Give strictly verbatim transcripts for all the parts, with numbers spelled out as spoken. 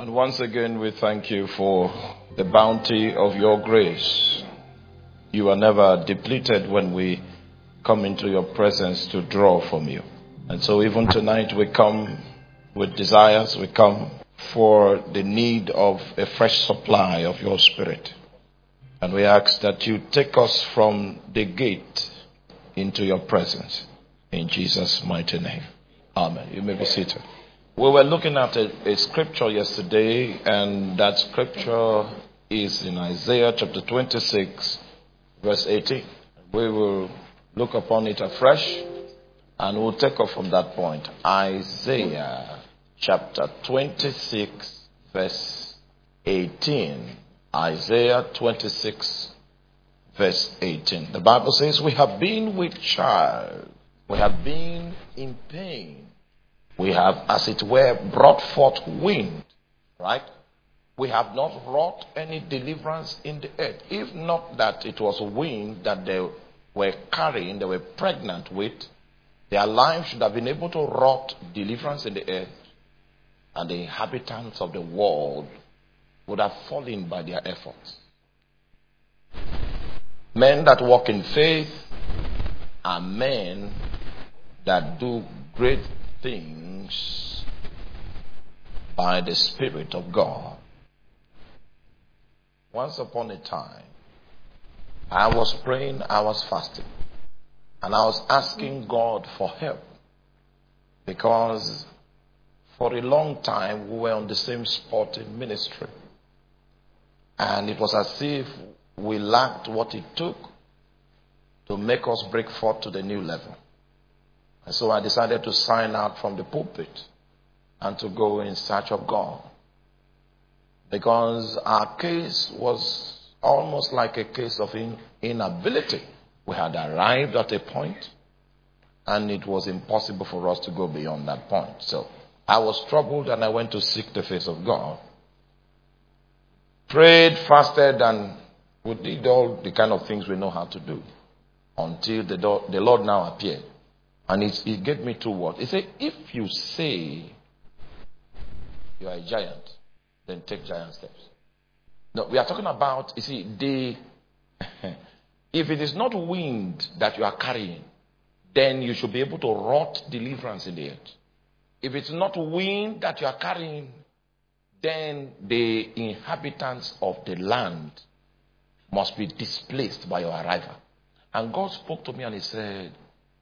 And once again, we thank you for the bounty of your grace. You are never depleted when we come into your presence to draw from you. And so even tonight we come with desires, we come for the need of a fresh supply of your spirit. And we ask that you take us from the gate into your presence. In Jesus' mighty name. Amen. You may be seated. We were looking at a, a scripture yesterday, and that scripture is in Isaiah chapter twenty-six, verse eighteen. We will look upon it afresh, and we'll take off from that point. Isaiah chapter twenty-six, verse eighteen. Isaiah twenty-six, verse eighteen. The Bible says, we have been with child, we have been in pain. We have, as it were, brought forth wind, right? We have not wrought any deliverance in the earth. If not that it was wind that they were carrying, they were pregnant with, their lives should have been able to wrought deliverance in the earth, and the inhabitants of the world would have fallen by their efforts. Men that walk in faith are men that do great things by the Spirit of God. Once upon a time, I was praying, I was fasting, and I was asking God for help, because for a long time we were on the same spot in ministry, and it was as if we lacked what it took to make us break forth to the new level. And so I decided to sign out from the pulpit and to go in search of God. Because our case was almost like a case of in, inability. We had arrived at a point, and it was impossible for us to go beyond that point. So I was troubled, and I went to seek the face of God. Prayed, fasted, and we did all the kind of things we know how to do. Until the, do- the Lord now appeared. And he gave me two words. He said, if you say you are a giant, then take giant steps. No, we are talking about, you see, the if it is not wind that you are carrying, then you should be able to wrought deliverance in the earth. If it's not wind that you are carrying, then the inhabitants of the land must be displaced by your arrival. And God spoke to me and he said,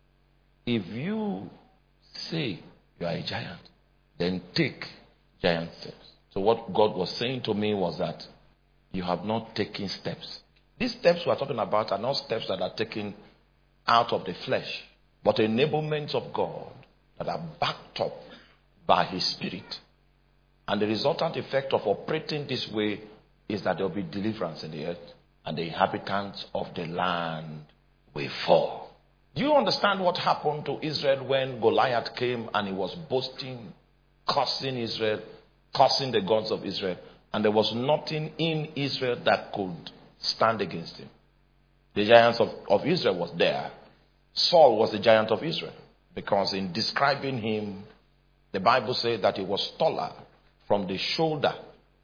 if you say you are a giant, then take giant steps. So what God was saying to me was that you have not taken steps. These steps we are talking about are not steps that are taken out of the flesh, but enablements of God that are backed up by His Spirit. And the resultant effect of operating this way is that there will be deliverance in the earth, and the inhabitants of the land will fall. Do you understand what happened to Israel when Goliath came and he was boasting, cursing Israel, cursing the gods of Israel, and there was nothing in Israel that could stand against him? The giants of, of Israel was there. Saul was the giant of Israel, because in describing him, the Bible said that he was taller from the shoulder.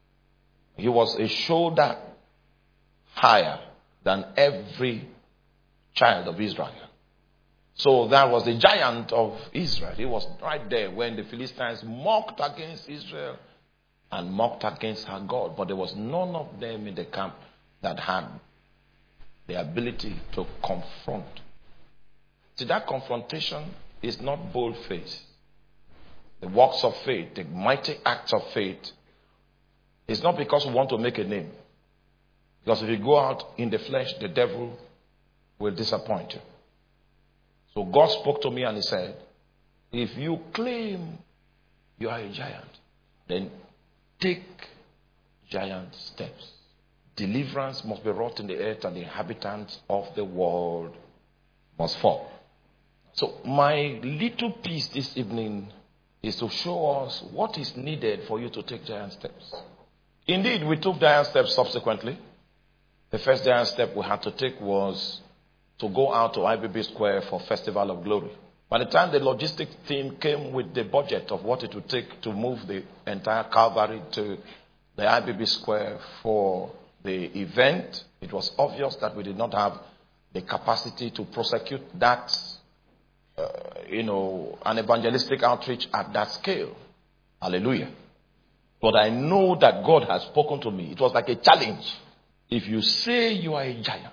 He was a shoulder higher than every child of Israel. So that was the giant of Israel. He was right there when the Philistines mocked against Israel and mocked against her God. But there was none of them in the camp that had the ability to confront. See, that confrontation is not bold faith. The works of faith, the mighty acts of faith, is not because we want to make a name. Because if you go out in the flesh, the devil will disappoint you. So God spoke to me and he said, if you claim you are a giant, then take giant steps. Deliverance must be wrought in the earth, and the inhabitants of the world must fall. So my little piece this evening is to show us what is needed for you to take giant steps. Indeed, we took giant steps subsequently. The first giant step we had to take was to go out to I B B Square for Festival of Glory. By the time the logistics team came with the budget of what it would take to move the entire Calvary to the I B B Square for the event, it was obvious that we did not have the capacity to prosecute that, uh, you know, an evangelistic outreach at that scale. Hallelujah. But I know that God has spoken to me. It was like a challenge. If you say you are a giant,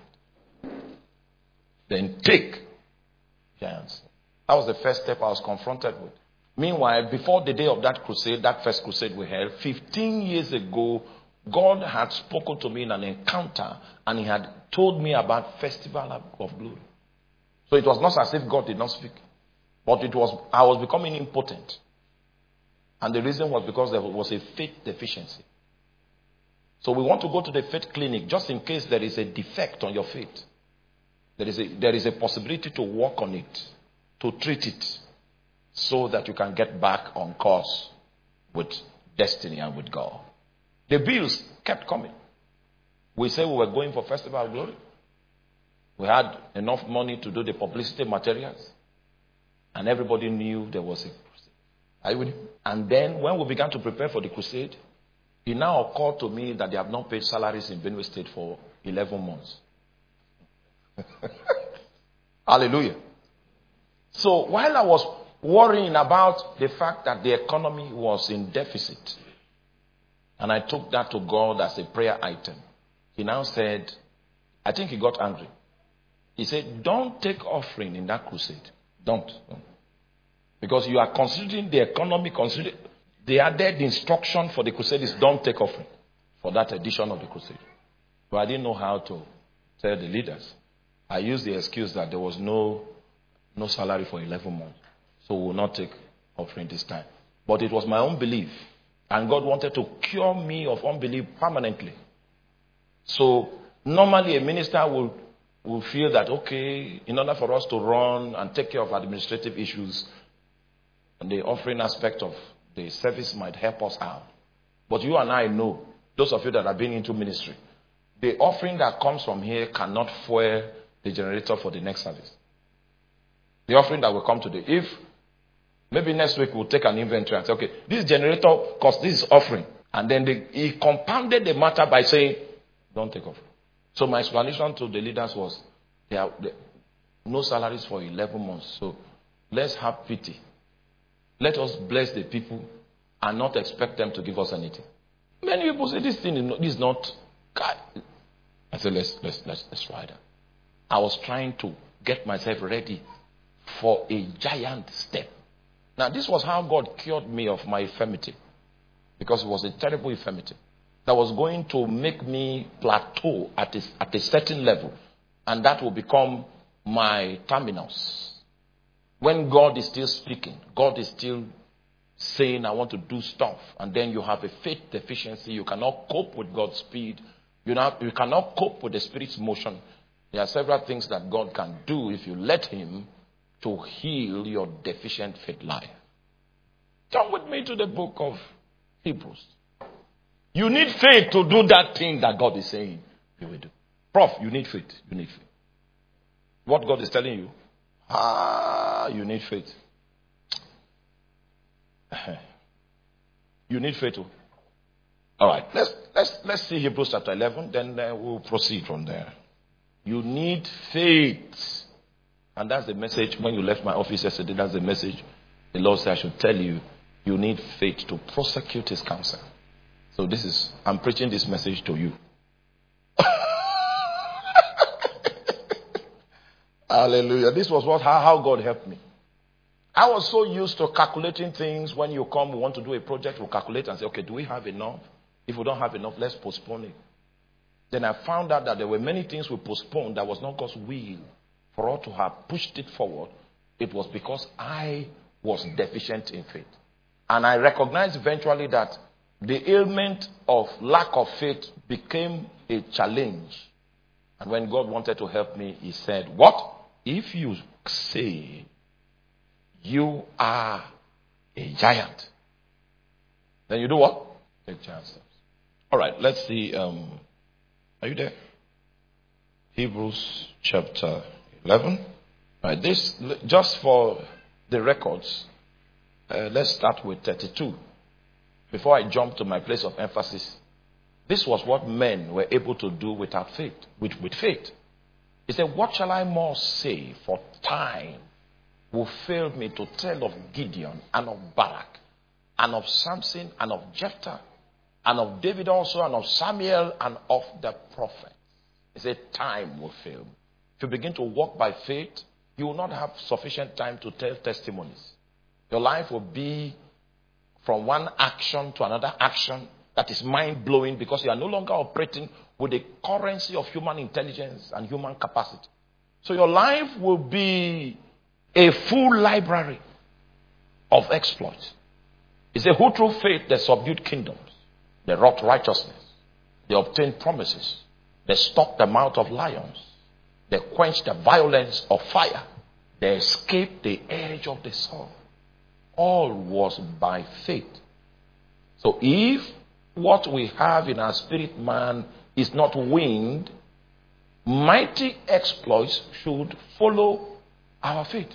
then take giants. That was the first step I was confronted with. Meanwhile, before the day of that crusade, that first crusade we held, fifteen years ago, God had spoken to me in an encounter and he had told me about Festival of Glory. So it was not as if God did not speak. But it was, I was becoming impotent. And the reason was because there was a faith deficiency. So we want to go to the faith clinic just in case there is a defect on your faith. There is a, there is a possibility to work on it, to treat it, so that you can get back on course with destiny and with God. The bills kept coming. We said we were going for Festival of Glory. We had enough money to do the publicity materials. And everybody knew there was a crusade. Are you with me? And then when we began to prepare for the crusade, it now occurred to me that they have not paid salaries in Benue State for eleven months. Hallelujah. So while I was worrying about the fact that the economy was in deficit, and I took that to God as a prayer item, he now said, I think he got angry. He said, don't take offering in that crusade. Don't. Don't. Because you are considering the economy, consider the added instruction for the crusade is don't take offering for that edition of the crusade. But I didn't know how to tell the leaders. I used the excuse that there was no no salary for eleven months. So we will not take offering this time. But it was my own belief. And God wanted to cure me of unbelief permanently. So normally a minister will, will feel that, okay, in order for us to run and take care of administrative issues, and the offering aspect of the service might help us out. But you and I know, those of you that have been into ministry, the offering that comes from here cannot fuel the generator for the next service. The offering that will come today. If maybe next week we'll take an inventory and say, okay, this generator costs, this is offering. And then they, he compounded the matter by saying, don't take offering. So my explanation to the leaders was, there are no salaries for eleven months. So let's have pity. Let us bless the people and not expect them to give us anything. Many people say this thing is not, this is not God. I said, let's, let's, let's, let's try that. I was trying to get myself ready for a giant step. Now, this was how God cured me of my infirmity. Because it was a terrible infirmity that was going to make me plateau at a, at a certain level. And that will become my terminus. When God is still speaking, God is still saying, I want to do stuff. And then you have a faith deficiency. You cannot cope with God's speed. You, not, you cannot cope with the Spirit's motion. There are several things that God can do if you let Him to heal your deficient faith life. Come with me to the book of Hebrews. You need faith to do that thing that God is saying you will do. Prof, you need faith. You need faith. What God is telling you, ah, you need faith. You need faith too. All right, let's let's let's see Hebrews chapter eleven. Then uh, we'll proceed from there. You need faith, and that's the message. When you left my office yesterday, that's the message the Lord said I should tell you. You need faith to prosecute His counsel. So this is I'm preaching this message to you. Hallelujah. This was what how, how God helped me. I was so used to calculating things. When you come, we want to do a project, we'll calculate and say, okay, do we have enough? If we don't have enough, let's postpone it. Then I found out that there were many things we postponed that was not God's will for us to have pushed it forward. It was because I was deficient in faith. And I recognized eventually that the ailment of lack of faith became a challenge. And when God wanted to help me, He said, what? If you say you are a giant, then you do what? Take giant steps. All right, let's see. Um, are you there? Hebrews chapter eleven. All right, this, just for the records, uh, let's start with thirty-two. Before I jump to my place of emphasis, this was what men were able to do without faith, with, with faith. He said, what shall I more say? For time will fail me to tell of Gideon and of Barak and of Samson and of Jephthah and of David also and of Samuel and of the prophets. He said, time will fail me. If you begin to walk by faith, you will not have sufficient time to tell testimonies. Your life will be from one action to another action that is mind-blowing because you are no longer operating with the currency of human intelligence and human capacity. So your life will be a full library of exploits. It's a who through faith they subdued kingdoms. They wrought righteousness. They obtained promises. They stopped the mouth of lions. They quenched the violence of fire. They escaped the edge of the sword. All was by faith. So if what we have in our spirit man is not winged, mighty exploits should follow our faith.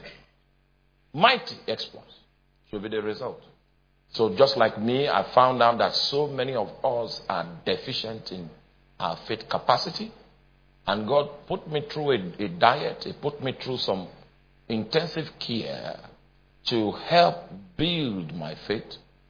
Mighty exploits should be the result. So just like me, I found out that so many of us are deficient in our faith capacity. And God put me through a, a diet. He put me through some intensive care to help build my faith.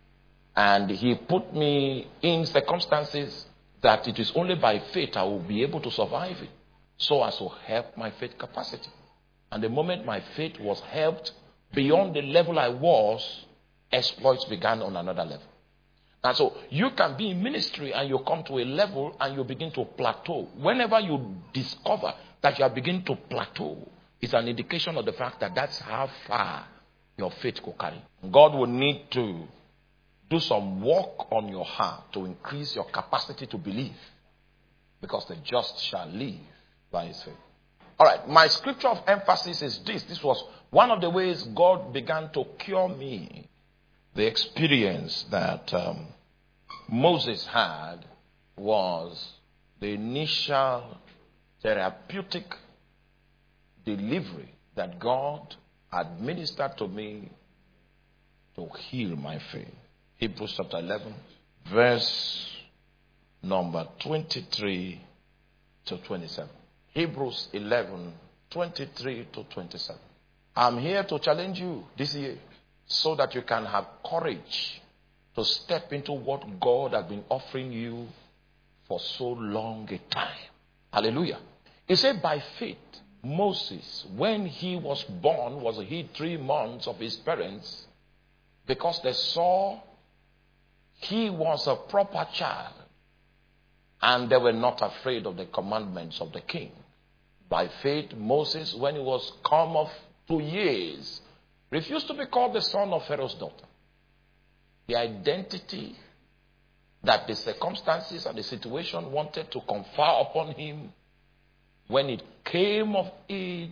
And he put me in circumstances that it is only by faith I will be able to survive it, so as to help my faith capacity. And the moment my faith was helped beyond the level I was, exploits began on another level. And so you can be in ministry and you come to a level and you begin to plateau. Whenever you discover that you are beginning to plateau, it's an indication of the fact that that's how far your faith could carry. God will need to do some work on your heart to increase your capacity to believe, because the just shall live by his faith. All right, my scripture of emphasis is this. This was one of the ways God began to cure me. The experience that um, Moses had was the initial therapeutic delivery that God administered to me to heal my faith. Hebrews chapter eleven, verse number twenty-three to twenty-seven. Hebrews eleven, twenty-three to twenty-seven. I'm here to challenge you this year so that you can have courage to step into what God has been offering you for so long a time. Hallelujah. He said by faith, Moses, when he was born, was hid three months of his parents because they saw he was a proper child and they were not afraid of the commandments of the king. By faith, Moses, when he was come of two years, refused to be called the son of Pharaoh's daughter. The identity that the circumstances and the situation wanted to confer upon him, when it came of age,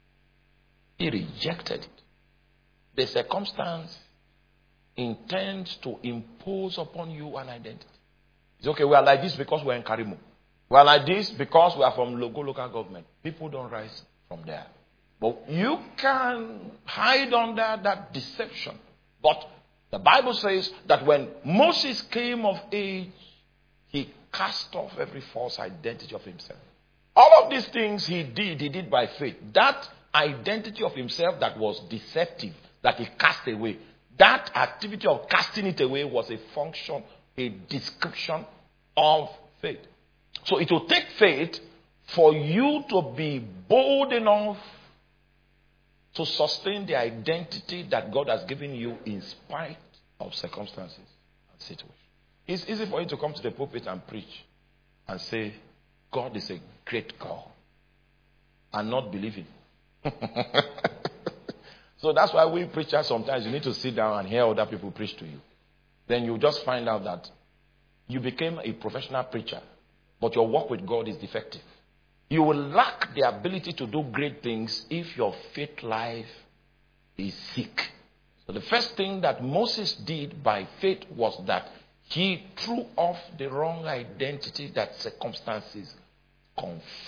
he rejected it. The circumstance intends to impose upon you an identity. It's okay, we are like this because we're in Karimu. We are like this because we are from local local government. People don't rise from there. But you can hide under that deception. But the Bible says that when Moses came of age, he cast off every false identity of himself. All of these things he did, he did by faith. That identity of himself that was deceptive, that he cast away, that activity of casting it away was a function, a description of faith. So it will take faith for you to be bold enough to sustain the identity that God has given you in spite of circumstances and situations. It's easy for you to come to the pulpit and preach and say, God is a great God, and not believe it. So that's why we preachers sometimes you need to sit down and hear other people preach to you. Then you just find out that you became a professional preacher, but your work with God is defective. You will lack the ability to do great things if your faith life is sick. So the first thing that Moses did by faith was that he threw off the wrong identity that circumstances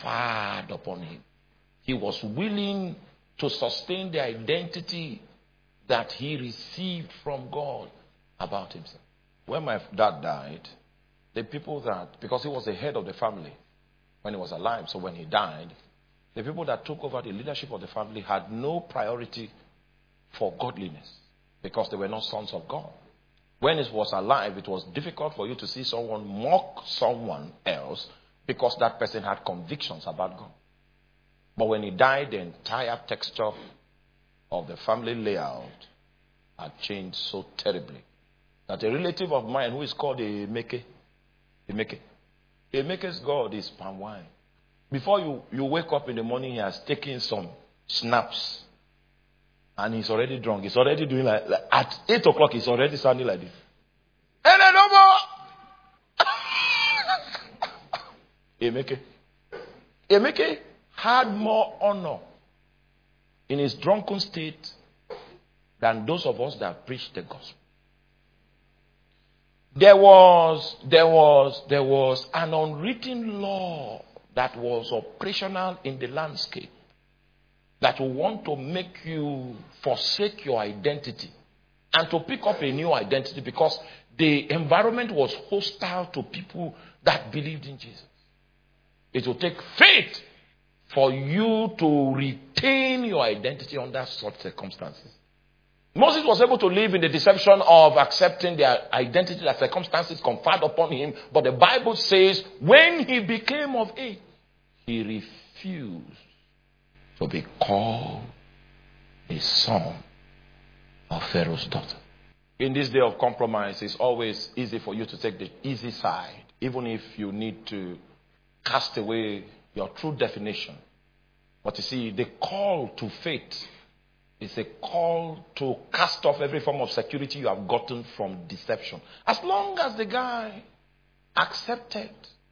conferred upon him. He was willing to sustain the identity that he received from God about himself. When my dad died, the people that, because he was the head of the family when he was alive, so when he died, the people that took over the leadership of the family had no priority for godliness because they were not sons of God. When he was alive, it was difficult for you to see someone mock someone else because that person had convictions about God. But when he died, the entire texture of the family layout had changed so terribly that a relative of mine who is called Emeke, Emeke, Emeke's God is palm wine. Before you, you wake up in the morning, he has taken some snaps and he's already drunk. He's already doing like, like at eight o'clock, he's already sounding like this. And then no more. Emeke. Emeke had more honor in his drunken state than those of us that preach the gospel. There was, there was, there was an unwritten law that was operational in the landscape that will want to make you forsake your identity and to pick up a new identity because the environment was hostile to people that believed in Jesus. It will take faith for you to retain your identity under such circumstances. Moses was able to live in the deception of accepting the identity that circumstances conferred upon him. But the Bible says when he became of age, he refused to be called a son of Pharaoh's daughter. In this day of compromise, it's always easy for you to take the easy side, even if you need to cast away your true definition. But you see, the call to faith is a call to cast off every form of security you have gotten from deception. As long as the guy accepted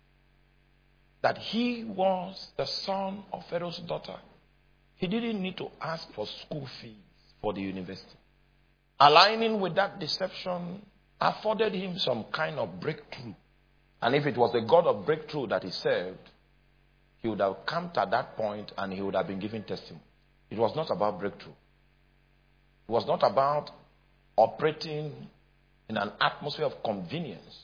that he was the son of Pharaoh's daughter, he didn't need to ask for school fees for the university. Aligning with that deception afforded him some kind of breakthrough. And if it was the God of breakthrough that he served, he would have come to that point and he would have been given testimony. It was not about breakthrough. It was not about operating in an atmosphere of convenience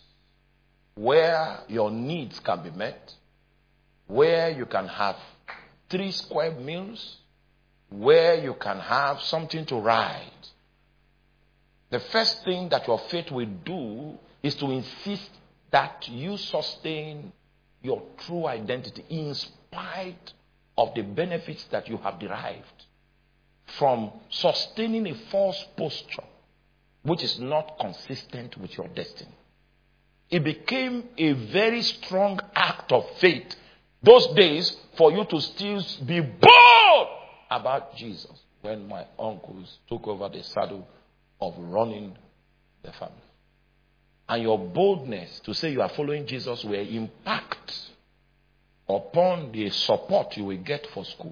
where your needs can be met, where you can have three square meals, where you can have something to ride. The first thing that your faith will do is to insist that you sustain your true identity in spite of the benefits that you have derived from sustaining a false posture which is not consistent with your destiny. It became a very strong act of faith those days for you to still be bold about Jesus when my uncles took over the saddle of running the family. And your boldness to say you are following Jesus will impact upon the support you will get for school.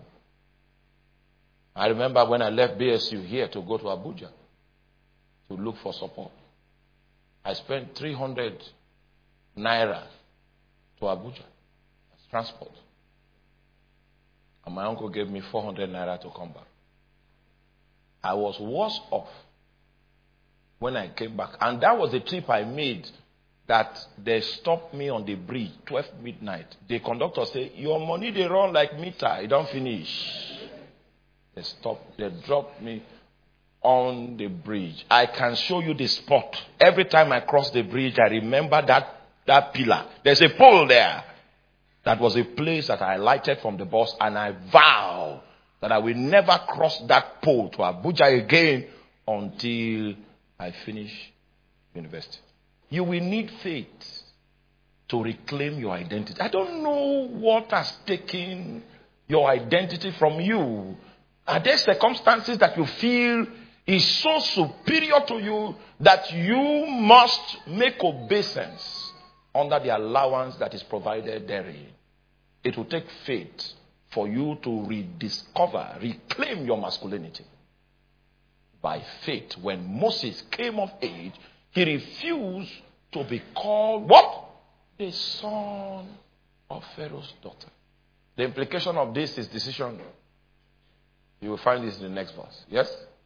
I remember when I left B S U here to go to Abuja to look for support. I spent three hundred naira to Abuja as transport. And my uncle gave me four hundred naira to come back. I was worse off when I came back. And that was the trip I made that they stopped me on the bridge, twelve midnight. The conductor said, your money they run like meter, it don't finish. They stopped, they dropped me on the bridge. I can show you the spot. Every time I cross the bridge, I remember that, that pillar. There's a pole there. That was a place that I lighted from the bus, and I vow that I will never cross that pole to Abuja again until I finish university. You will need faith to reclaim your identity. I don't know what has taken your identity from you. Are there circumstances that you feel is so superior to you that you must make obeisance under the allowance that is provided therein? It will take faith for you to rediscover, reclaim your masculinity. By faith, when Moses came of age, he refused to be called what? The son of Pharaoh's daughter. The implication of this is decision. You will find this in the next verse. Yes?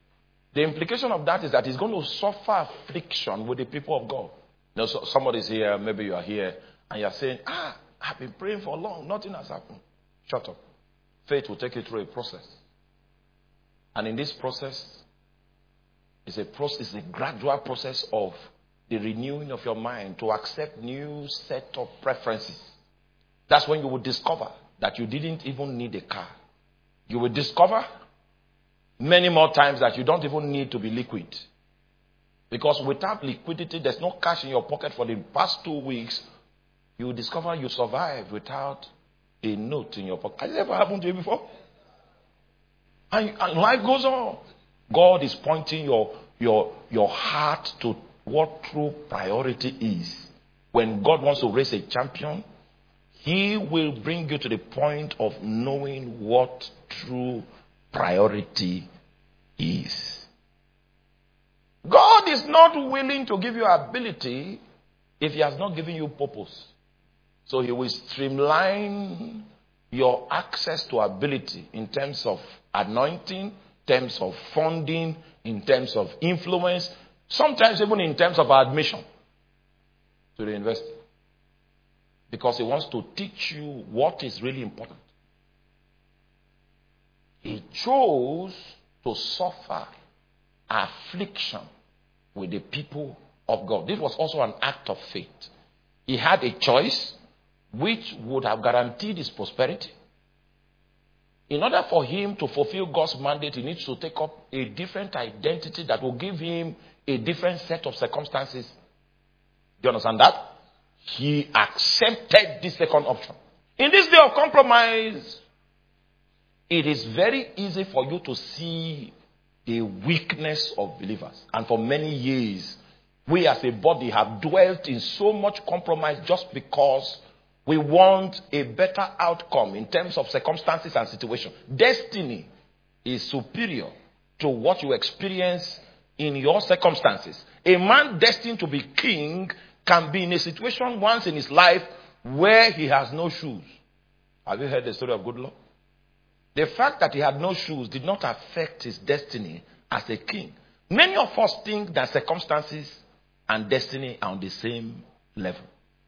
The implication of that is that he's going to suffer affliction with the people of God. You know, so somebody's here, maybe you are here, and you're saying, ah, I've been praying for long, nothing has happened. Shut up. Faith will take you through a process. And in this process, it's a process, it's a gradual process of the renewing of your mind to accept new set of preferences. That's when you will discover that you didn't even need a car. You will discover many more times that you don't even need to be liquid. Because without liquidity, there's no cash in your pocket for the past two weeks. You will discover you survived without a note in your pocket. Has it ever happened to you before? And, and life goes on. God is pointing your, your, your heart to what true priority is. When God wants to raise a champion, He will bring you to the point of knowing what true priority is. God is not willing to give you ability if He has not given you purpose. So He will streamline your access to ability in terms of anointing, in terms of funding, in terms of influence, sometimes even in terms of admission to the university. Because He wants to teach you what is really important. He chose to suffer affliction with the people of God. This was also an act of faith. He had a choice which would have guaranteed his prosperity. In order for him to fulfill God's mandate, he needs to take up a different identity that will give him a different set of circumstances. Do you understand that? He accepted the second option. In this day of compromise, it is very easy for you to see the weakness of believers. And for many years, we as a body have dwelt in so much compromise just because we want a better outcome in terms of circumstances and situation. Destiny is superior to what you experience in your circumstances. A man destined to be king can be in a situation once in his life where he has no shoes. Have you heard the story of Goodluck? The fact that he had no shoes did not affect his destiny as a king. Many of us think that circumstances and destiny are on the same level.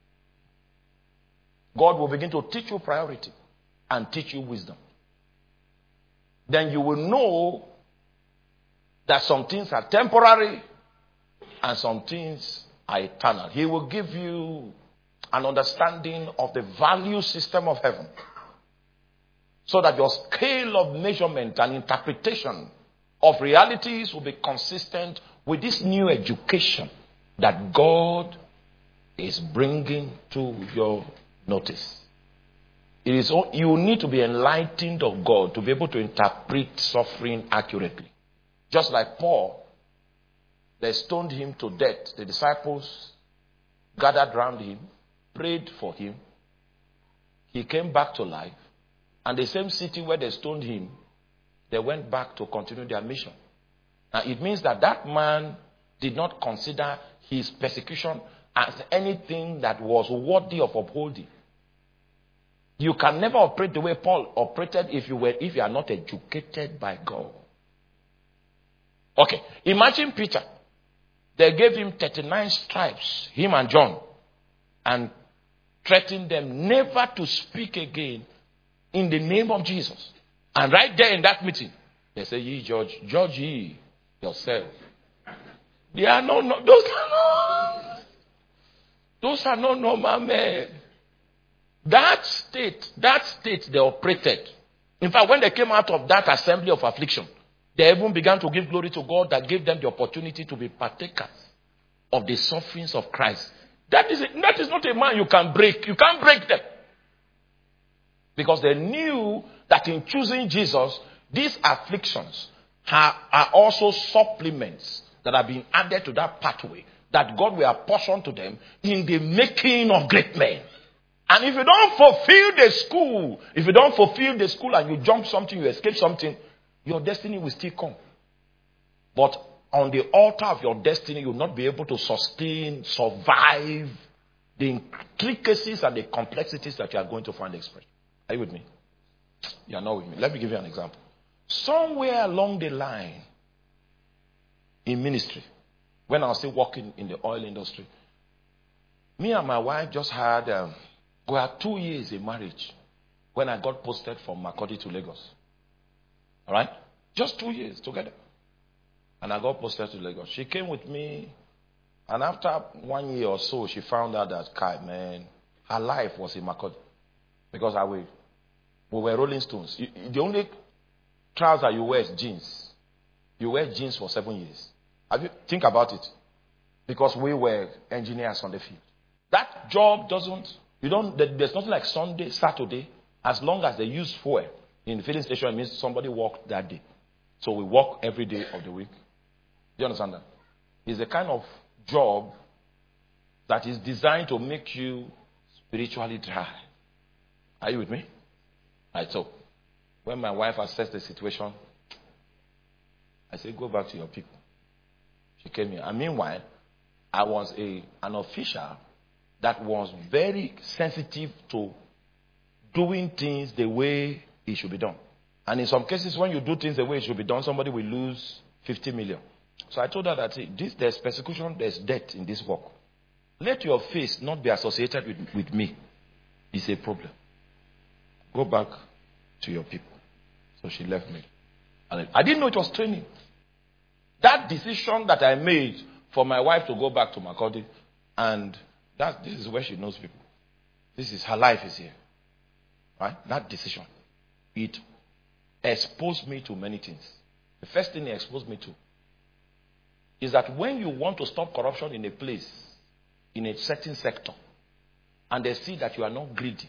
God will begin to teach you priority and teach you wisdom. Then you will know that some things are temporary and some things are eternal. He will give you an understanding of the value system of heaven, so that your scale of measurement and interpretation of realities will be consistent with this new education that God is bringing to your notice. It is, you need to be enlightened of God to be able to interpret suffering accurately. Just like Paul, they stoned him to death. The disciples gathered around him, prayed for him. He came back to life. And the same city where they stoned him, they went back to continue their mission. Now it means that that man did not consider his persecution as anything that was worthy of upholding. You can never operate the way Paul operated if you were if you are not educated by God. Okay, imagine Peter. They gave him thirty-nine stripes, him and John, and threatened them never to speak again in the name of Jesus. And right there in that meeting, they say, ye judge, judge ye yourself. They are no, no those are no, those are no normal men. That state, that state they operated. In fact, when they came out of that assembly of affliction, they even began to give glory to God that gave them the opportunity to be partakers of the sufferings of Christ. That is, that is not a man you can break. You can't break them. Because they knew that in choosing Jesus, these afflictions are, are also supplements that have been added to that pathway that God will apportion to them in the making of great men. And if you don't fulfill the school, if you don't fulfill the school and you jump something, you escape something, your destiny will still come. But on the altar of your destiny, you will not be able to sustain, survive the intricacies and the complexities that you are going to find expressed. Are you with me? You are not with me. Let me give you an example. Somewhere along the line, in ministry. When I was still working in the oil industry, me and my wife just had, um, we had two years in marriage when I got posted from Makurdi to Lagos. All right? Just two years together. And I got posted to Lagos. She came with me, and after one year or so, she found out that, Kai, man, her life was in Makurdi. Because I we, we were Rolling Stones. You, the only trouser you wear is jeans. You wear jeans for seven years. Have you think about it? Because we were engineers on the field. That job doesn't, you don't, there's nothing like Sunday, Saturday, as long as they use fuel in the filling station, it means somebody worked that day. So we work every day of the week. Do you understand that? It's a kind of job that is designed to make you spiritually dry. Are you with me? Right, so when my wife assessed the situation, I said, go back to your people. She came here. And meanwhile, I was a an official that was very sensitive to doing things the way it should be done. And in some cases, when you do things the way it should be done, somebody will lose fifty million. So I told her that this, there's persecution, there's death in this work. Let your face not be associated with, with me. It's a problem. Go back to your people. So she left me. And I didn't know it was training. That decision that I made for my wife to go back to Makurdi, and that this is where she knows people. This is her life is here. Right? That decision. It exposed me to many things. The first thing it exposed me to is that when you want to stop corruption in a place, in a certain sector, and they see that you are not greedy,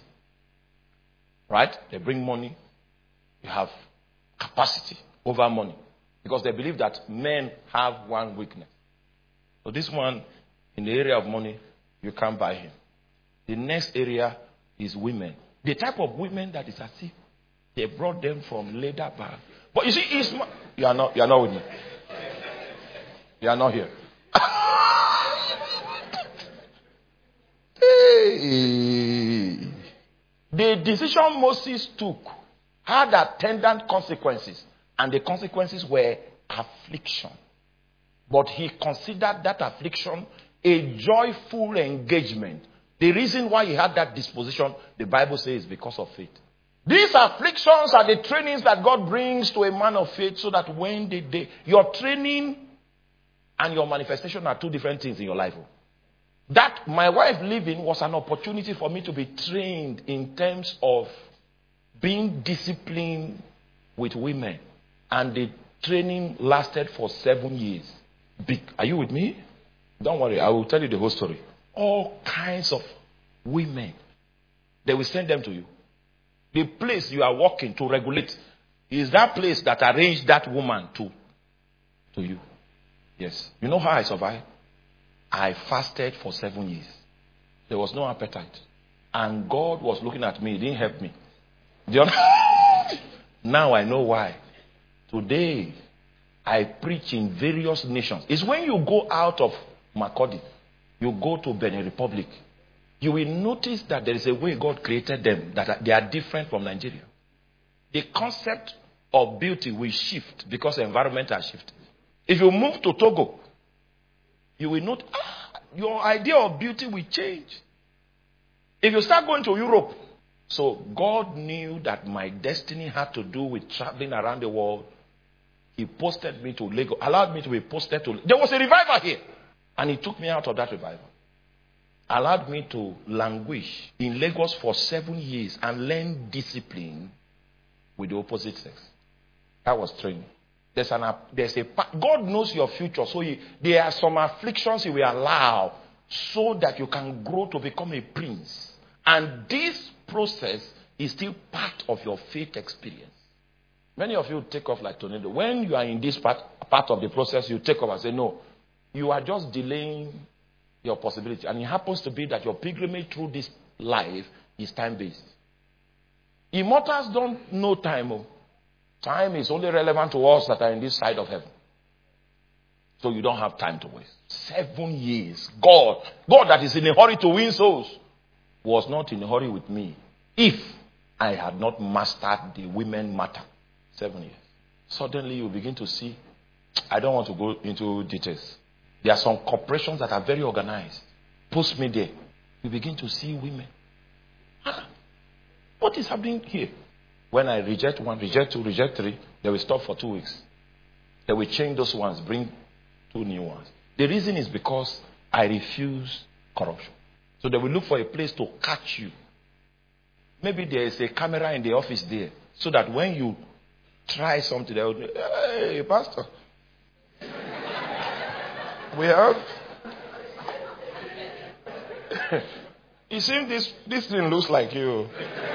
right? They bring money, you have capacity over money, because they believe that men have one weakness. So this one, in the area of money, you can't buy him. The next area is women. The type of women that is as if they brought them from leather bag. But you see, it's not, you are not, you are not with me. You are not here. Hey. The decision Moses took had attendant consequences, and the consequences were affliction. But he considered that affliction a joyful engagement. The reason why he had that disposition, the Bible says, because of faith. These afflictions are the trainings that God brings to a man of faith, so that when the day, your training and your manifestation are two different things in your life. That my wife living was an opportunity for me to be trained in terms of being disciplined with women. And the training lasted for seven years. Big. Are you with me? Don't worry, I will tell you the whole story. All kinds of women. They will send them to you. The place you are working to regulate is that place that arranged that woman to, to you. Yes. You know how I survived? I fasted for seven years. There was no appetite. And God was looking at me. He didn't help me. Do you know? Now I know why. Today, I preach in various nations. It's when you go out of Makurdi, you go to Benin Republic, you will notice that there is a way God created them, that they are different from Nigeria. The concept of beauty will shift because the environment has shifted. If you move to Togo, you will note, ah, your idea of beauty will change. If you start going to Europe, so God knew that my destiny had to do with traveling around the world. He posted me to Lagos, allowed me to be posted to. There was a revival here, and he took me out of that revival. Allowed me to languish in Lagos for seven years and learn discipline with the opposite sex. That was training. There's an there's a God knows your future, so he, there are some afflictions he will allow so that you can grow to become a prince. And this process is still part of your faith experience. Many of you take off like tornado. When you are in this part part of the process, you take off and say, no, you are just delaying your possibility. And it happens to be that your pilgrimage through this life is time-based. Immortals don't know time. Oh. Time is only relevant to us that are in this side of heaven. So you don't have time to waste. Seven years. God, God that is in a hurry to win souls, was not in a hurry with me if I had not mastered the women matter. Seven years. Suddenly you begin to see I don't want to go into details. There are some corporations that are very organized. Post me there. You begin to see women. Ah, what is happening here? When I reject one, reject two, reject three, they will stop for two weeks. They will change those ones, bring two new ones. The reason is because I refuse corruption. So they will look for a place to catch you. Maybe there is a camera in the office there, so that when you try something, they will say, hey, pastor, we have. You see, this, this thing looks like you.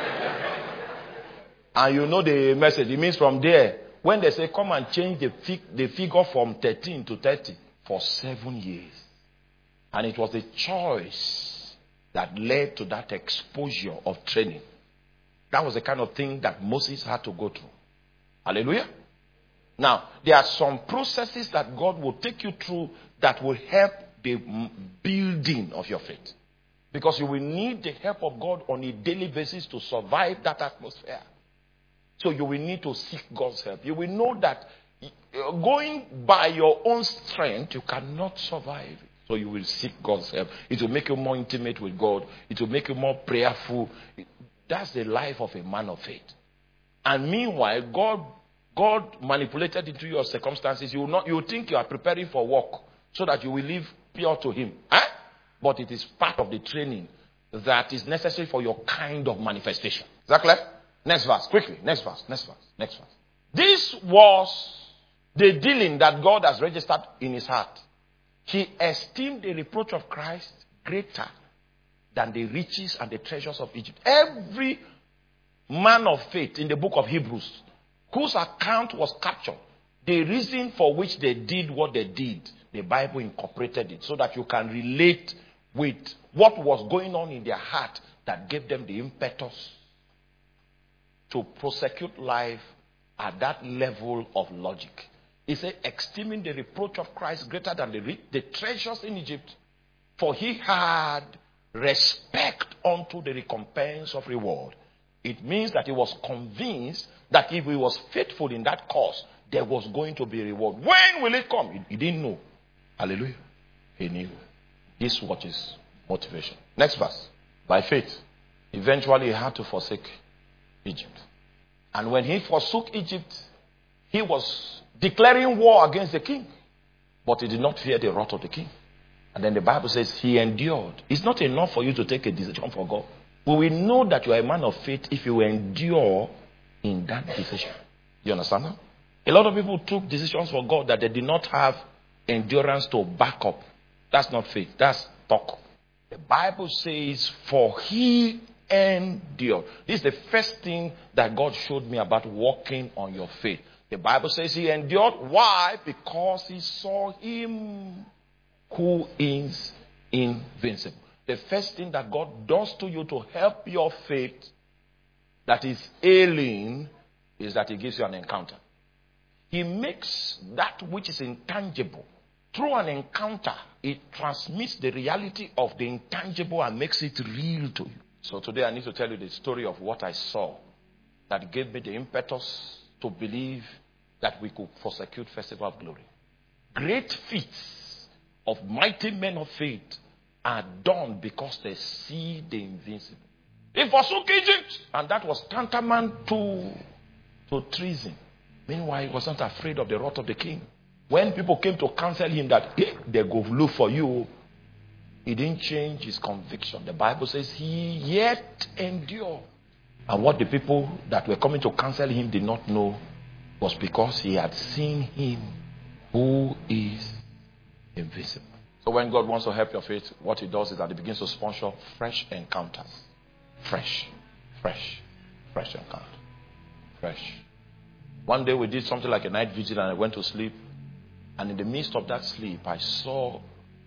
And you know the message. It means from there, when they say, come and change the, fig- the figure from thirteen to thirty for seven years. And it was a choice that led to that exposure of training. That was the kind of thing that Moses had to go through. Hallelujah. Now, there are some processes that God will take you through that will help the building of your faith. Because you will need the help of God on a daily basis to survive that atmosphere. So you will need to seek God's help. You will know that going by your own strength, you cannot survive. So you will seek God's help. It will make you more intimate with God. It will make you more prayerful. That's the life of a man of faith. And meanwhile, God, God manipulated into your circumstances. You will not. You will think you are preparing for work so that you will live pure to Him. Eh? But it is part of the training that is necessary for your kind of manifestation. Is that clear? Next verse, quickly. Next verse, next verse, next verse. This was the dealing that God has registered in his heart. He esteemed the reproach of Christ greater than the riches and the treasures of Egypt. Every man of faith in the book of Hebrews, whose account was captured, the reason for which they did what they did, the Bible incorporated it so that you can relate with what was going on in their heart that gave them the impetus to prosecute life at that level of logic. He said, esteeming the reproach of Christ greater than the, the treasures in Egypt, for he had respect unto the recompense of reward. It means that he was convinced that if he was faithful in that cause, there was going to be a reward. When will it come? He, he didn't know. Hallelujah. He knew. This was his motivation. Next verse. By faith, eventually he had to forsake Egypt. And when he forsook Egypt, he was declaring war against the king. But he did not fear the wrath of the king. And then the Bible says he endured. It's not enough for you to take a decision for God. We will know that you are a man of faith if you endure in that decision. You understand that? A lot of people took decisions for God that they did not have endurance to back up. That's not faith. That's talk. The Bible says, for he endured. This is the first thing that God showed me about walking on your faith. The Bible says he endured. Why? Because he saw him who is invincible. The first thing that God does to you to help your faith that is ailing is that he gives you an encounter. He makes that which is intangible. Through an encounter, it transmits the reality of the intangible and makes it real to you. So today I need to tell you the story of what I saw that gave me the impetus to believe that we could prosecute Festival of Glory. Great feats of mighty men of faith are done because they see the invincible. He forsook Egypt, and that was tantamount to, to treason. Meanwhile, he was not afraid of the wrath of the king. When people came to counsel him that hey, they go look for you, he didn't change his conviction. The Bible says he yet endured. And what the people that were coming to counsel him did not know was because he had seen him who is invisible. So when God wants to help your faith, what he does is that he begins to sponsor fresh encounters. Fresh, fresh, fresh encounter. Fresh. One day we did something like a night vigil and I went to sleep. And in the midst of that sleep, I saw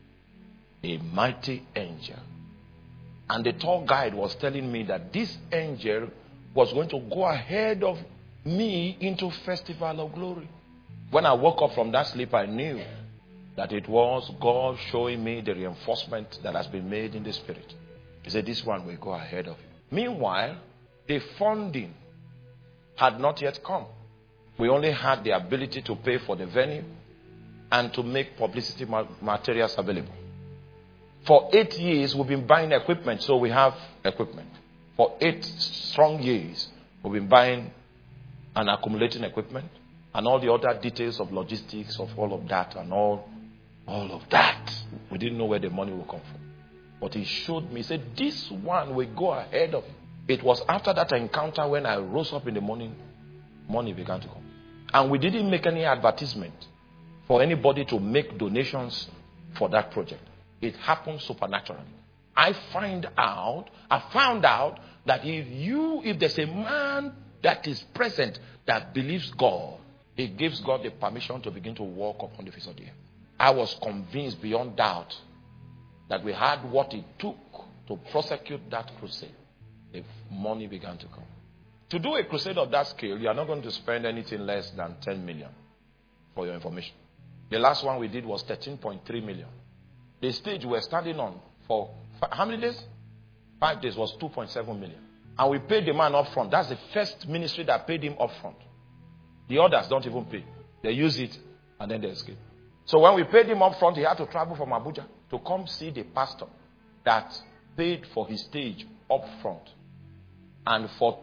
a mighty angel. And the tour guide was telling me that this angel was going to go ahead of me into Festival of Glory. When I woke up from that sleep, I knew that it was God showing me the reinforcement that has been made in the spirit. He said, this one will go ahead of you. Meanwhile, the funding had not yet come. We only had the ability to pay for the venue and to make publicity ma- materials available. For eight years, we've been buying equipment, so we have equipment. For eight strong years, we've been buying and accumulating equipment and all the other details of logistics of all of that and all, all of that. We didn't know where the money will come from. But he showed me, he said, this one will go ahead of it. It was after that encounter when I rose up in the morning, money began to come. And we didn't make any advertisement for anybody to make donations for that project. It happened supernaturally. I find out, I found out that if you, if there's a man that is present that believes God, he gives God the permission to begin to walk upon the face of the earth. I was convinced beyond doubt that we had what it took to prosecute that crusade. The money began to come. To do a crusade of that scale, you are not going to spend anything less than ten million, for your information. The last one we did was thirteen point three million. The stage we were standing on for how many days? Five days was two point seven million. And we paid the man up front. That's the first ministry that paid him up front. The others don't even pay. They use it and then they escape. So when we paid him up front, he had to travel from Abuja to come see the pastor that paid for his stage up front. And for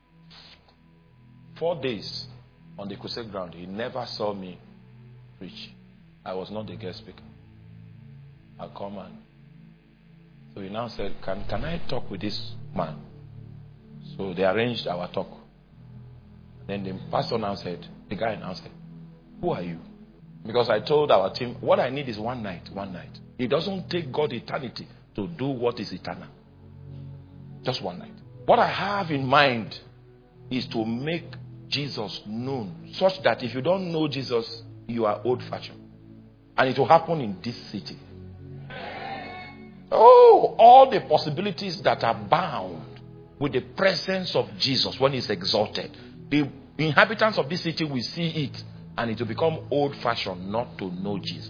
four days on the crusade ground, he never saw me preach. I was not the guest speaker. I come and so he now said, can, can I talk with this man? So they arranged our talk. Then the pastor now said, the guy now said, who are you? Because I told our team, what I need is one night, one night. It doesn't take God eternity to do what is eternal. Just one night. What I have in mind is to make Jesus known, such that if you don't know Jesus, you are old-fashioned. And it will happen in this city. Oh, all the possibilities that are bound with the presence of Jesus when he's exalted. The inhabitants of this city will see it, and it will become old-fashioned not to know Jesus.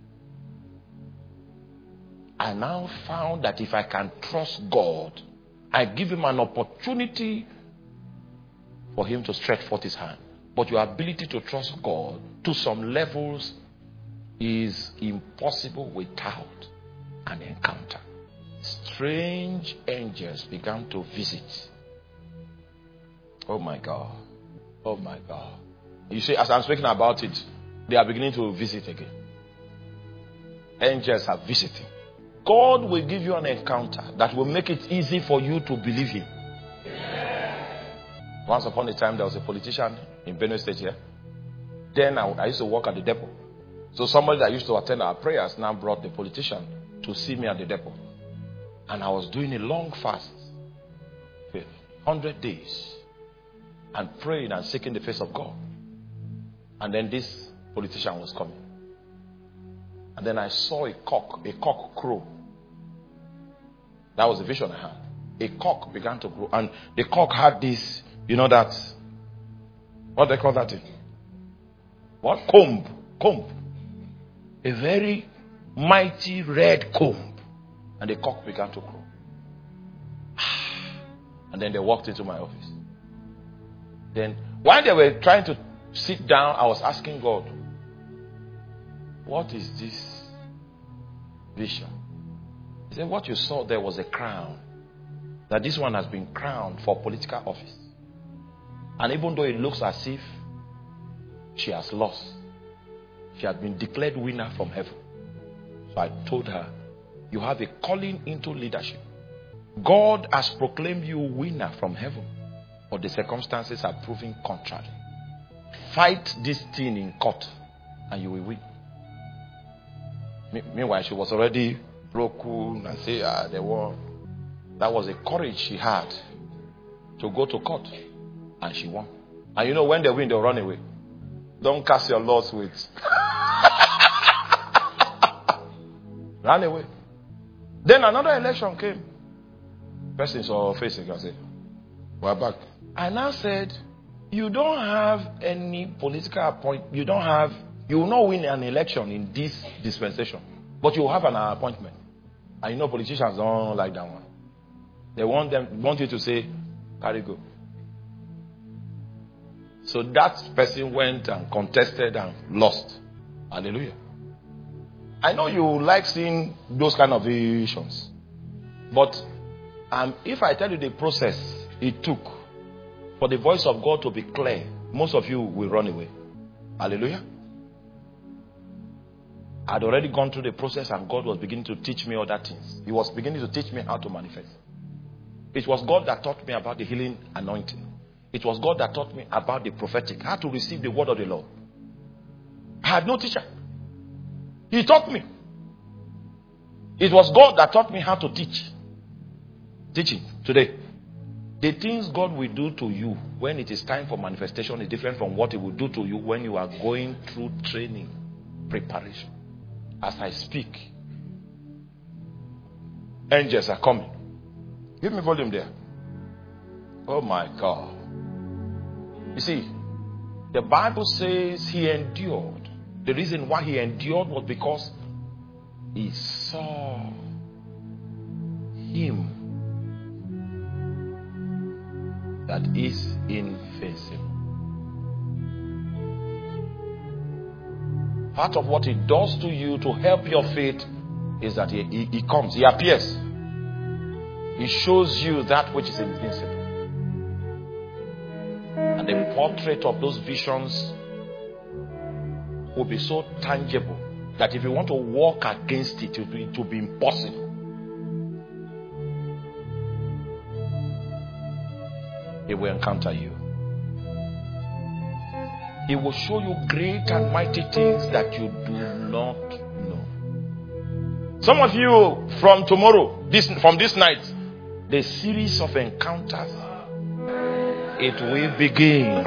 I now found that if I can trust God, I give him an opportunity for him to stretch forth his hand. But your ability to trust God to some levels is impossible without an encounter. Strange angels began to visit. Oh my God. Oh my God. You see, as I'm speaking about it, they are beginning to visit again. Angels are visiting. God will give you an encounter that will make it easy for you to believe him. Once upon a time, there was a politician in Benue State here. Then I, I used to work at the depot. So somebody that used to attend our prayers now brought the politician to see me at the depot. And I was doing a long fast for one hundred days and praying and seeking the face of God. And then this politician was coming. And then I saw a cock, a cock crow. That was the vision I had. A cock began to grow. And the cock had this, you know that, what they call that thing? What? Comb. Comb. A very mighty red comb. And the cock began to grow. And then they walked into my office. Then, while they were trying to sit down, I was asking God, what is this vision? He said, what you saw there was a crown. That this one has been crowned for political office. And even though it looks as if she has lost, she had been declared winner from heaven. So I told her, you have a calling into leadership. God has proclaimed you winner from heaven, but the circumstances are proving contrary. Fight this thing in court and you will win. Meanwhile, she was already broken and say, ah, the war. That was the courage she had to go to court, and she won. And you know, when they win, they'll run away. Don't cast your loss with. Run away. Then another election came. Person saw her face and said, we're back. I now said, you don't have any political appointment. You don't have, you will not win an election in this dispensation. But you will have an appointment. And you know politicians don't like that one. They want them want you to say, carry go. So that person went and contested and lost. Hallelujah. I know you like seeing those kind of visions. But um, if I tell you the process it took for the voice of God to be clear, most of you will run away. Hallelujah. I'd already gone through the process and God was beginning to teach me other things. He was beginning to teach me how to manifest. It was God that taught me about the healing anointing. It was God that taught me about the prophetic, how to receive the word of the Lord. I had no teacher. He taught me. It was God that taught me how to teach. Teaching today. The things God will do to you when it is time for manifestation is different from what He will do to you when you are going through training, preparation. As I speak, angels are coming. Give me volume there. Oh my God. You see, the Bible says He endured. The reason why He endured was because He saw Him that is invincible. Part of what He does to you to help your faith is that He, he, he comes, He appears. He shows you that which is invincible. And the portrait of those visions will be so tangible that if you want to walk against it, it will be, it will be impossible. He will encounter you. He will show you great and mighty things that you do not know. Some of you from tomorrow, this from this night, the series of encounters, it will begin.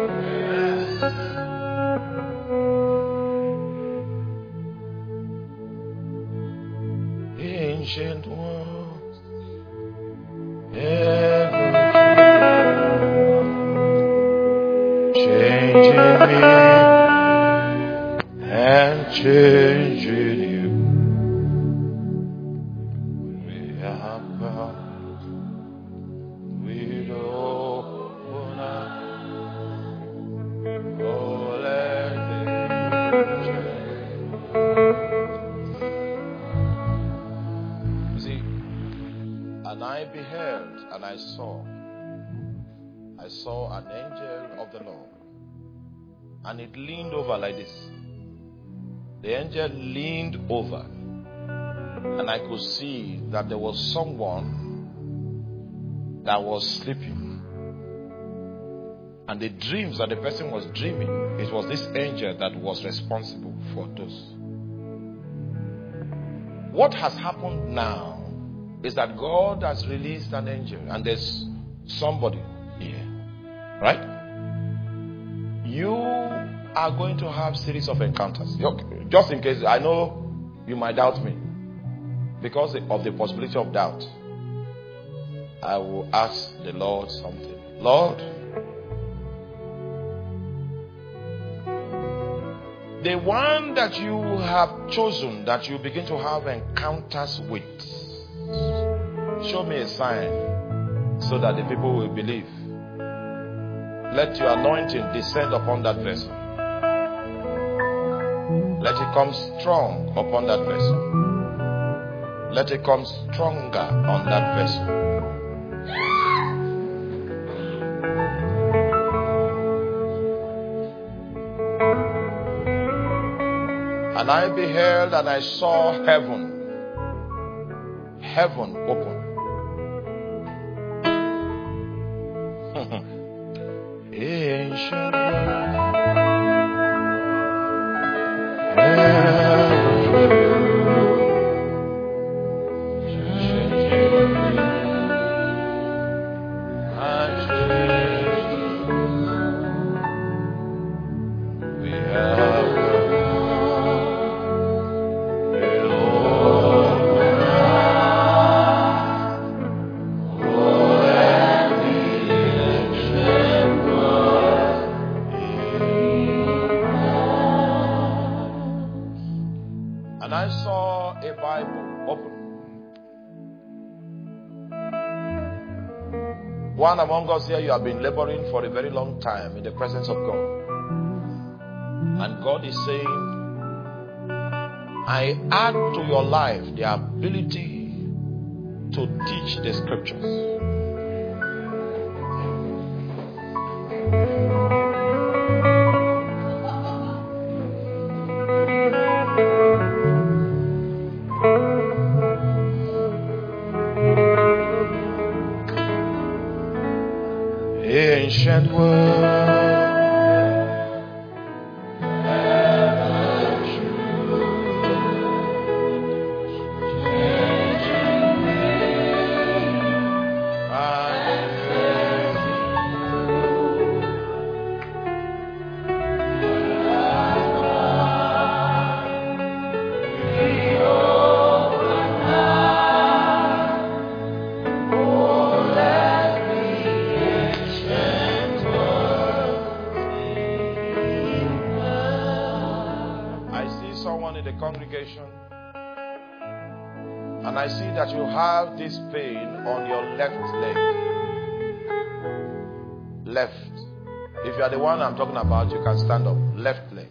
Ancient ones, ever changing me and changing you. We have come with open arms. Oh, let you see, and I beheld and I saw. I saw an angel of the Lord, and it leaned over like this. The angel leaned over, and I could see that there was someone that was sleeping. And the dreams that the person was dreaming, it was this angel that was responsible for those. What has happened now is that God has released an angel, and there's somebody here. Right? You are going to have series of encounters. Just in case, I know you might doubt me. Because of the possibility of doubt, I will ask the Lord something. Lord, the one that you have chosen, that you begin to have encounters with, show me a sign so that the people will believe. Let your anointing descend upon that vessel. Let it come strong upon that vessel. Let it come stronger on that vessel. And I beheld and I saw heaven. Heaven open. Ancient One among us here, you have been laboring for a very long time in the presence of God. And God is saying, I add to your life the ability to teach the scriptures. Ancient world. And I see that you have this pain on your left leg. Left. If you are the one I'm talking about, you can stand up. Left leg.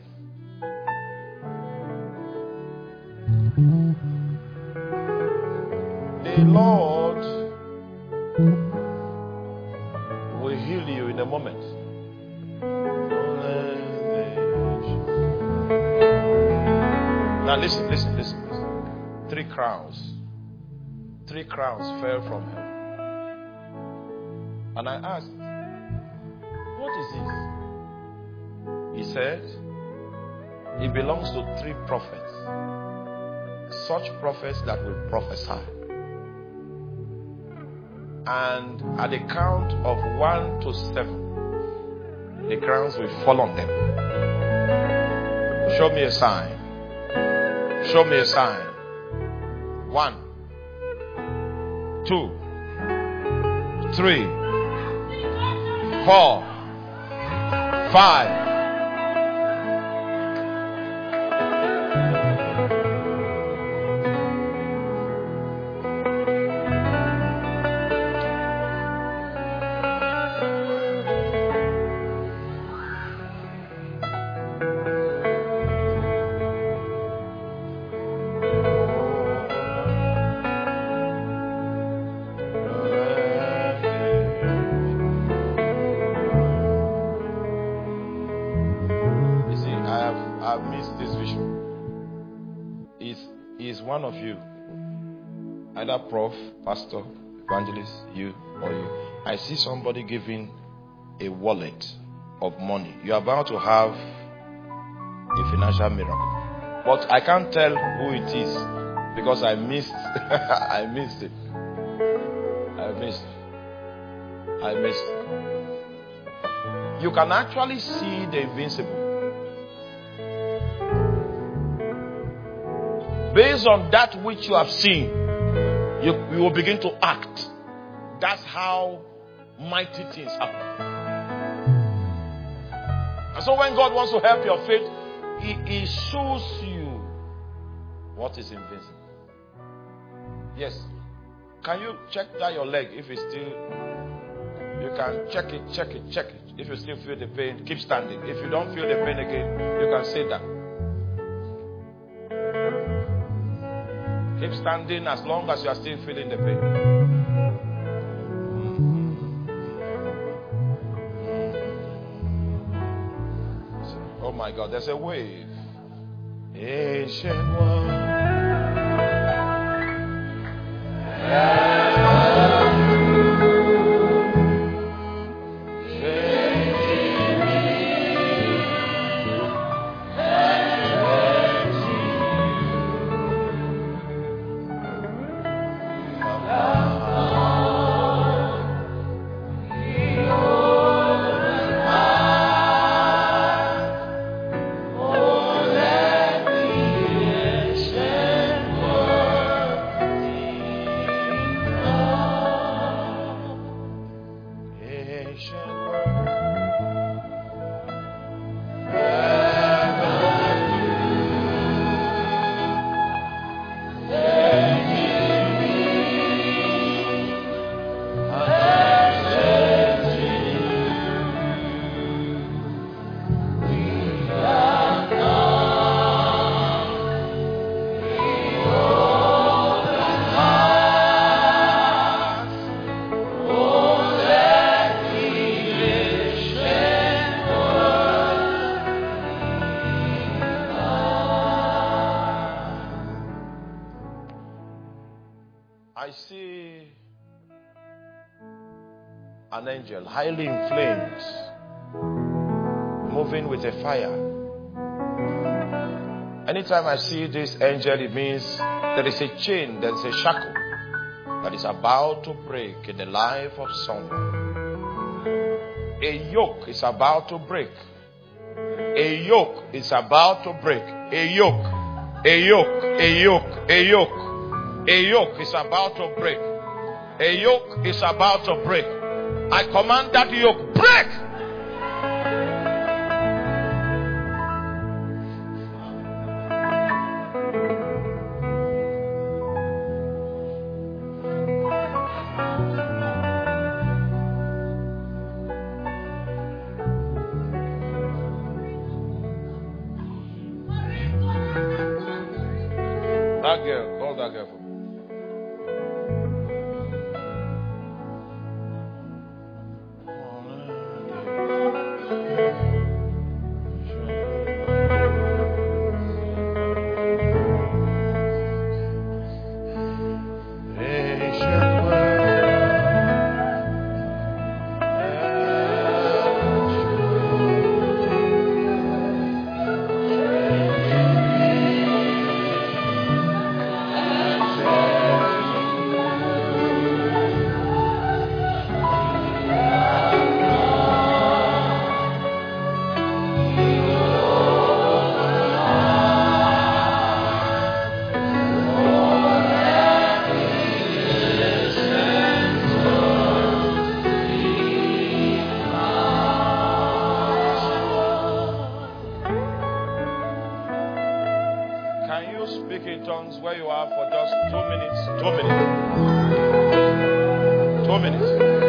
The Lord will heal you in a moment. Now listen, listen, listen, listen. Three crowns. Three crowns fell from heaven. And I asked, what is this? He said, it belongs to three prophets. Such prophets that will prophesy. And at the count of one to seven, the crowns will fall on them. Show me a sign. Show me a sign. One. Two, three, four, five. One of you, either prof, pastor, evangelist, you or you, I see somebody giving a wallet of money. You are about to have a financial miracle, but I can't tell who it is because I missed. I missed it. I missed it. I missed it. You can actually see the invincible. Based on that which you have seen, you, you will begin to act. That's how mighty things happen. And so when God wants to help your faith, He, he shows you what is invincible. Yes. Can you check that your leg if it's still... You can check it, check it, check it. If you still feel the pain, keep standing. If you don't feel the pain again, you can sit down. Keep standing as long as you are still feeling the pain. Oh my God, there's a wave. Ancient one. an angel, highly inflamed, moving with a fire. Anytime I see this angel, it means there is a chain, there is a shackle that is about to break in the life of someone. A yoke is about to break. A yoke is about to break. A yoke, a yoke, a yoke, a yoke. A yoke is about to break. A yoke is about to break. I command that yoke, break! That girl, call that girl for me. Where you are for just two minutes. Two minutes. Two minutes.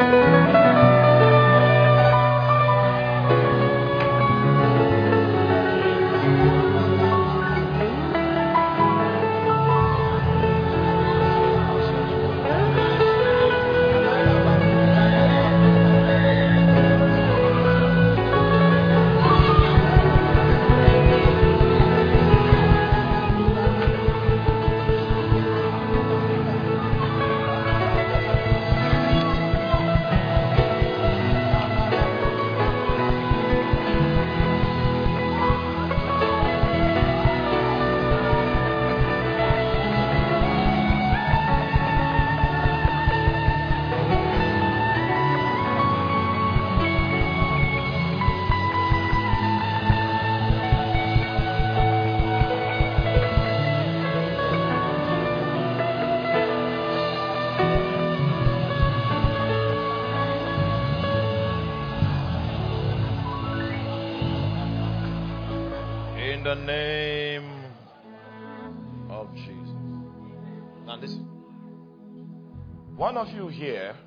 In the name of Jesus. Now listen. One of you here,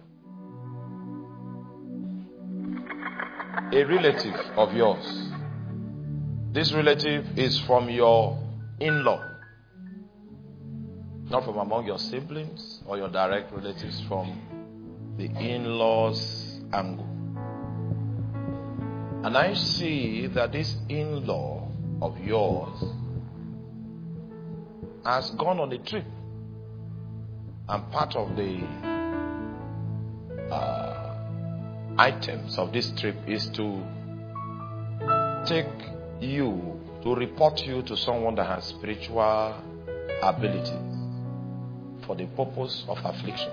a relative of yours. This relative is from your in-law. Not from among your siblings or your direct relatives, from the in-laws angle. And I see that this in-law of yours has gone on a trip, and part of the uh, items of this trip is to take you, to report you to someone that has spiritual abilities for the purpose of affliction.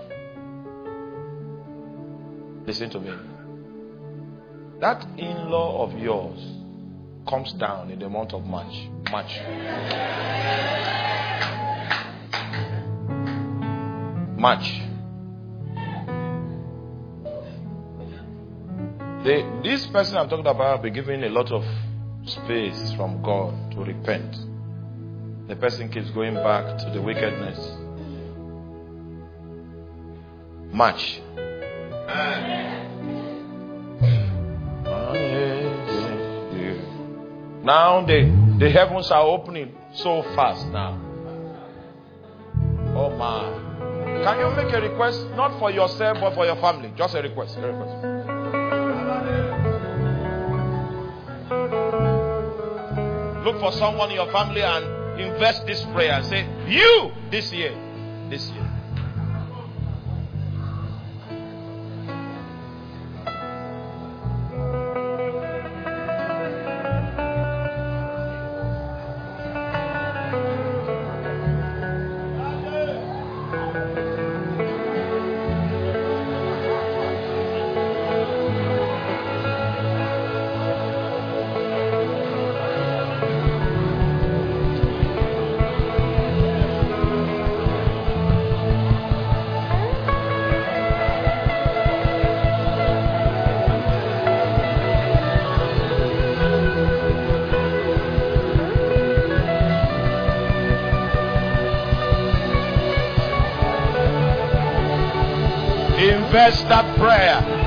Listen to me. That in-law of yours comes down in the month of March. March. March. They, this person I'm talking about will be given a lot of space from God to repent. The person keeps going back to the wickedness. March. Now the, the heavens are opening so fast now. Oh my. Can you make a request? Not for yourself but for your family. Just a request. A request. Look for someone in your family and invest this prayer and say, you this year. This year. Invest that prayer.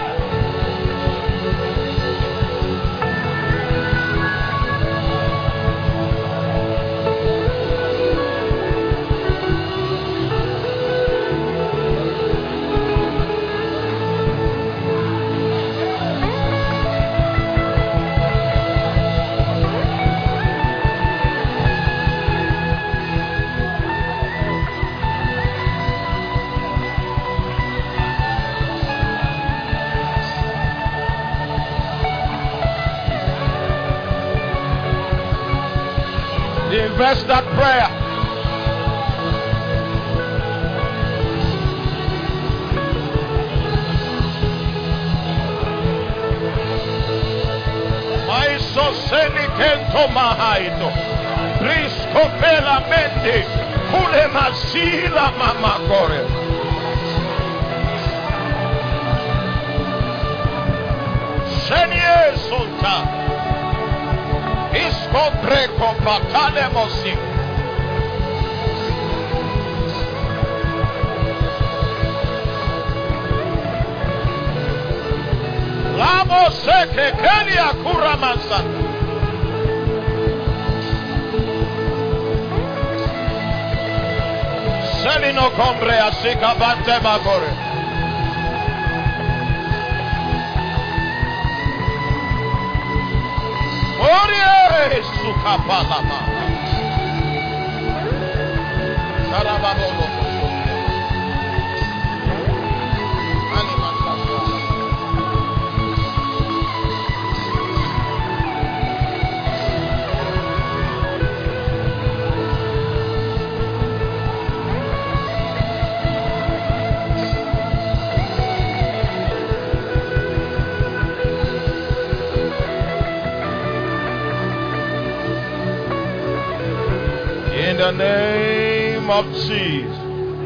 Invest that prayer. My soseni kento mahaito. Brisco pela mente. Kule masila mama kore. Senie solta. Isco greco patale mosi. Lamo seke kenia kuramansa. Selino combre asika bante magore. Orie sukapalama. Sarababolo. In the name of Jesus.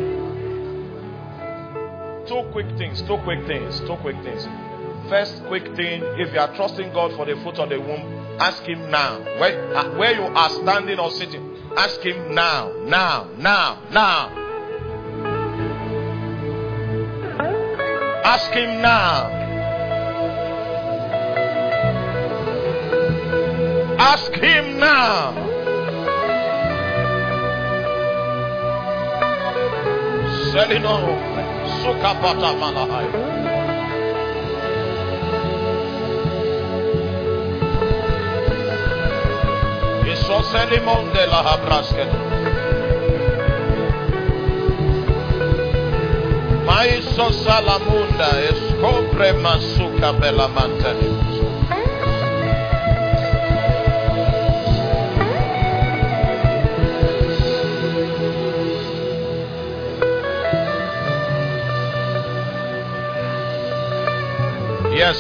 Two quick things, two quick things, two quick things. First quick thing, if you are trusting God for the fruit of the womb, ask Him now. Where, uh, where you are standing or sitting, ask Him now, now, now, now. Ask Him now. Ask Him now. Selino sukapata malahai. Iso selimon de la habrasket. Maiso salamunda escopre masuka bela mantani. Yes.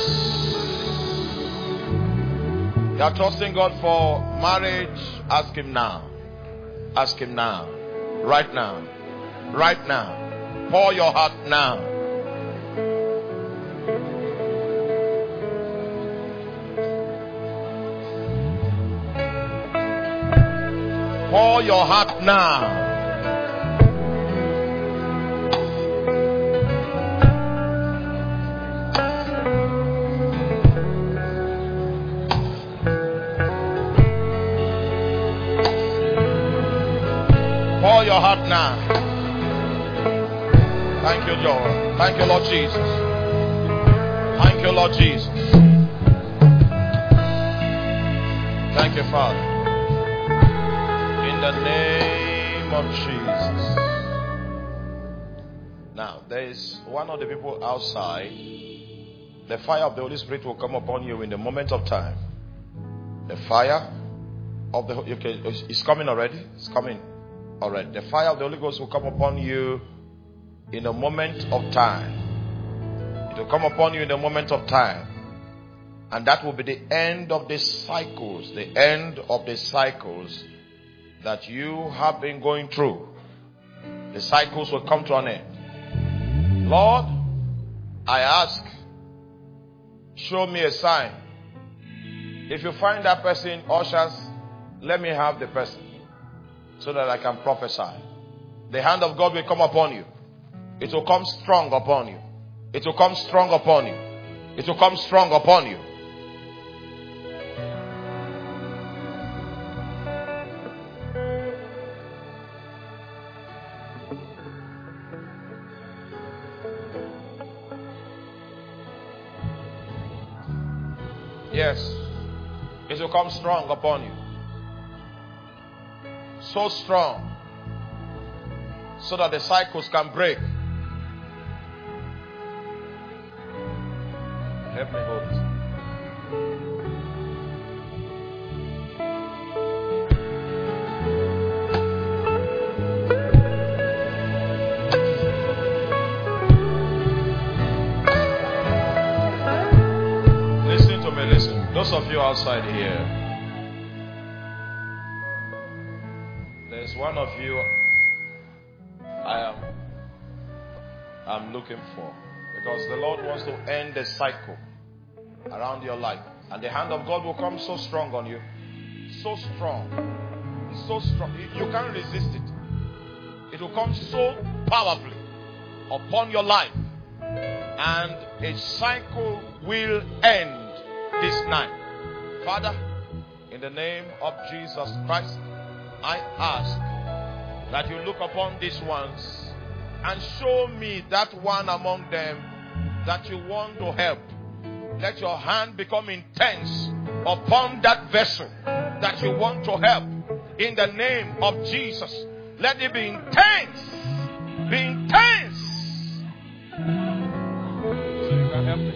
You are trusting God for marriage. Ask Him now. Ask Him now. Right now. Right now. Pour your heart now. Pour your heart now. Pour your heart now. Thank you, Lord. Thank you, Lord Jesus. Thank you, Lord Jesus. Thank you, Father. In the name of Jesus. Now, there is one of the people outside. The fire of the Holy Spirit will come upon you in the moment of time. The fire of the okay, it's coming already. It's coming. Alright, the fire of the Holy Ghost will come upon you in a moment of time. It will come upon you in a moment of time. And that will be the end of the cycles, the end of the cycles that you have been going through. The cycles will come to an end. Lord, I ask, show me a sign. If you find that person, ushers, let me have the person, so that I can prophesy. The hand of God will come upon you. It will come strong upon you. It will come strong upon you. It will come strong upon you. Yes. It will come strong upon you. So strong. So that the cycles can break. Help me hold it. Listen to me, listen. Those of you outside here, there's one of you I am I'm looking for, because the Lord wants to end the cycle around your life, and the hand of God will come so strong on you, so strong, so strong, you can't resist it. It will come so powerfully upon your life, and a cycle will end this night. Father, in the name of Jesus Christ, I ask that you look upon these ones and show me that one among them that you want to help. Let your hand become intense upon that vessel that you want to help. In the name of Jesus, let it be intense. Be intense. So you can help me.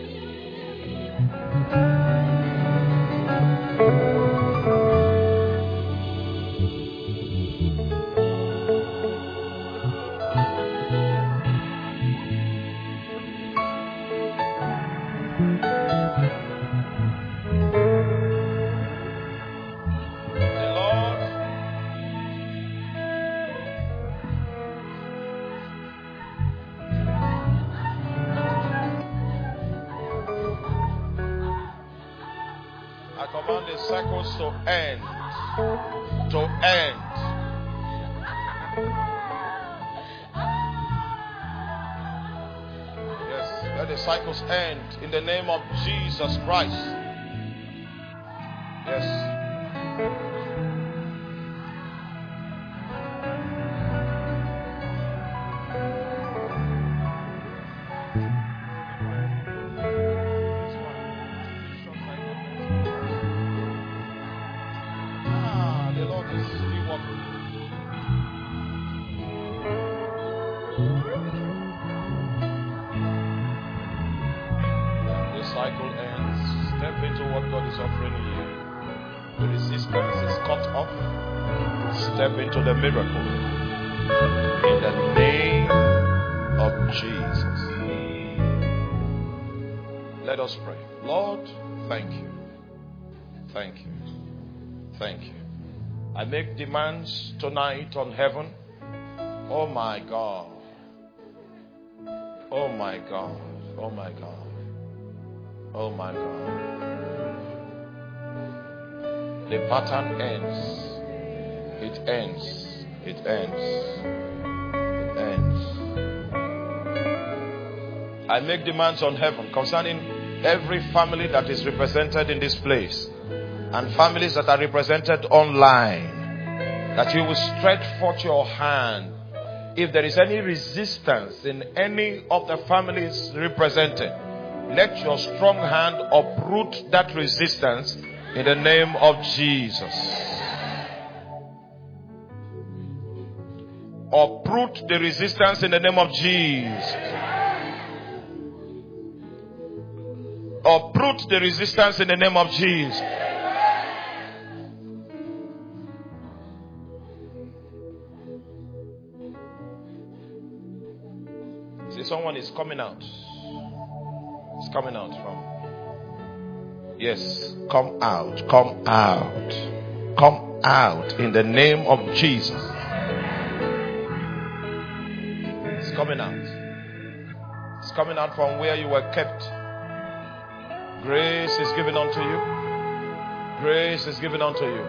Cycles to end, to end. Yes, let the cycles end in the name of Jesus Christ. Yes. Into the miracle in the name of Jesus. Let us pray. Lord, thank you. Thank you. Thank you. I make demands tonight on heaven. Oh my God. Oh my God. Oh my God. Oh my God. The pattern ends. It ends. It ends. It ends. I make demands on heaven concerning every family that is represented in this place and families that are represented online, that you will stretch forth your hand. If there is any resistance in any of the families represented, let your strong hand uproot that resistance in the name of Jesus. Uproot the resistance in the name of Jesus. Uproot the resistance in the name of Jesus. See, someone is coming out. It's coming out from. Yes, come out, come out, come out in the name of Jesus. Coming out. It's coming out from where you were kept. Grace is given unto you. Grace is given unto you.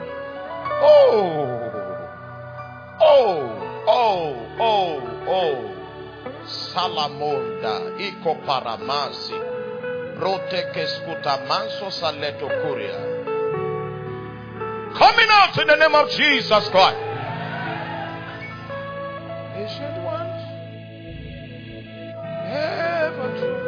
Oh, oh, oh, oh, oh, Salamonda. Iko paramasi. Rote keskuta manso saleto kuria. Coming out in the name of Jesus Christ. Ancient ones. Ever true.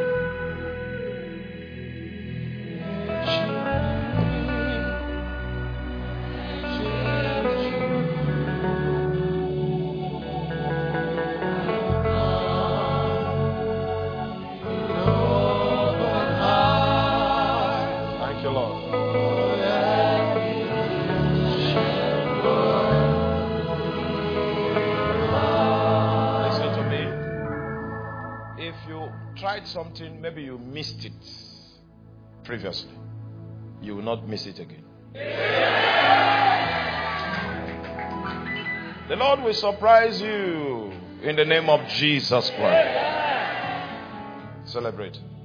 Something, maybe you missed it previously. You will not miss it again. The Lord will surprise you in the name of Jesus Christ. Celebrate.